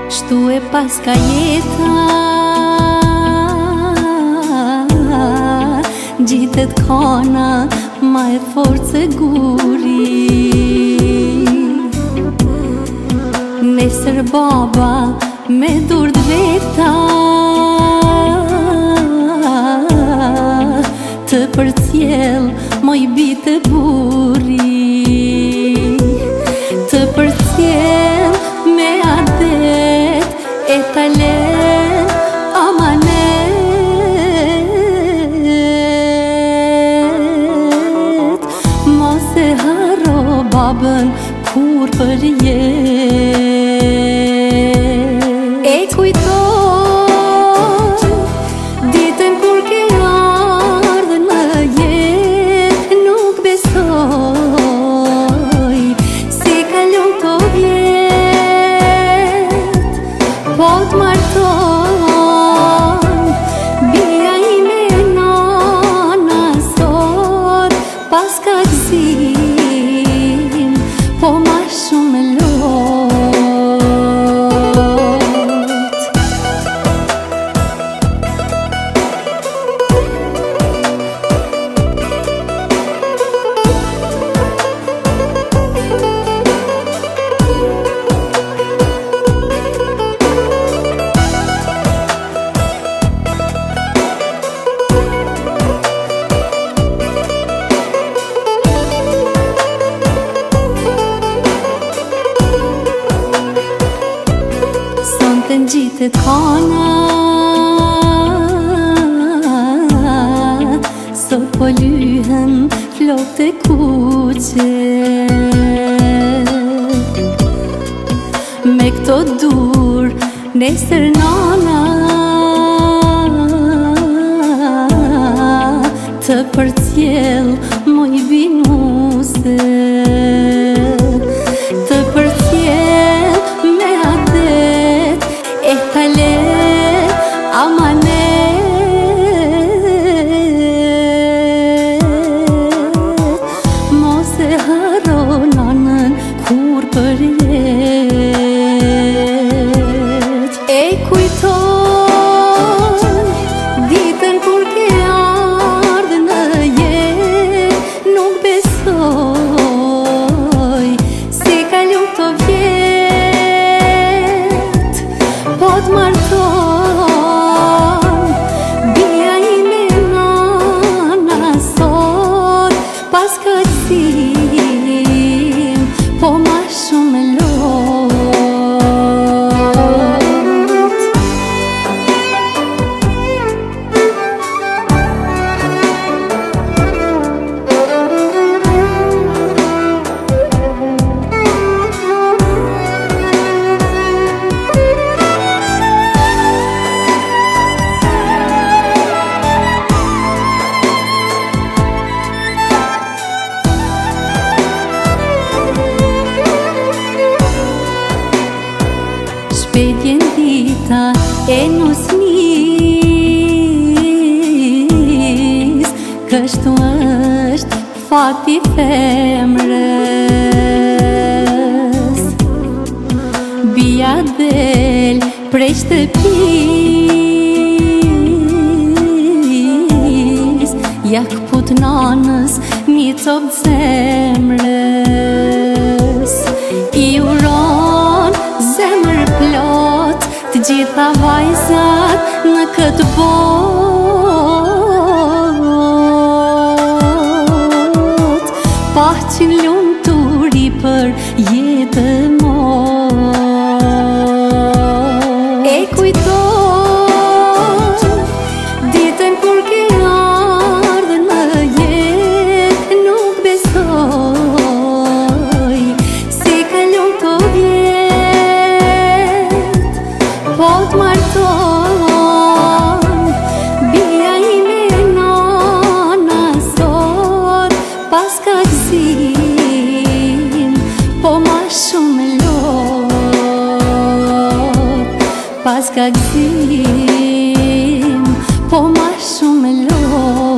Shtu e pas ka jeta, gjitet kana ma e fort se guri. Nesër baba me dur dreta të përcjell moj bitë burri, të përcjell me adet e talent amanet. Mos e haro babën kur për jetë. E kujtoj ditën kur ke ardhën më jetë, nuk besoj si kalon të vjet. Po t'marton bia ime nana sot, pas ka gzim, po ma shumë lot. Të ngjitet kana, sot po lyhen flokët e kuqe. Me këto dur nesër nana të përcjell moj binuse, të përcjell me adet e talent amanet. Mos e haro nanën kur për jetë. E kujtoj ditën kur ke ardhën në jetë, nuk besoj si kalon të vjet. Po t'marton bia ime nana sot, pas ka gzim, po ma shumë lot. Shpejt jen dita e nusnis, kështu është fati femrës. Bia del prej shtëpis, ja këput nanës një copë zemrës. I uron zemër plot të gjitha vajzat në këtë botë, paqin lumturi për jetë mot. E kujtoj ditën kur ke ardhën më jetë, nuk besoj si kalon të vjet. Po t'marton bia ime nana sot, pas ka gzim, po ma shumë lot. Pas ka gzim, po ma shumë lot.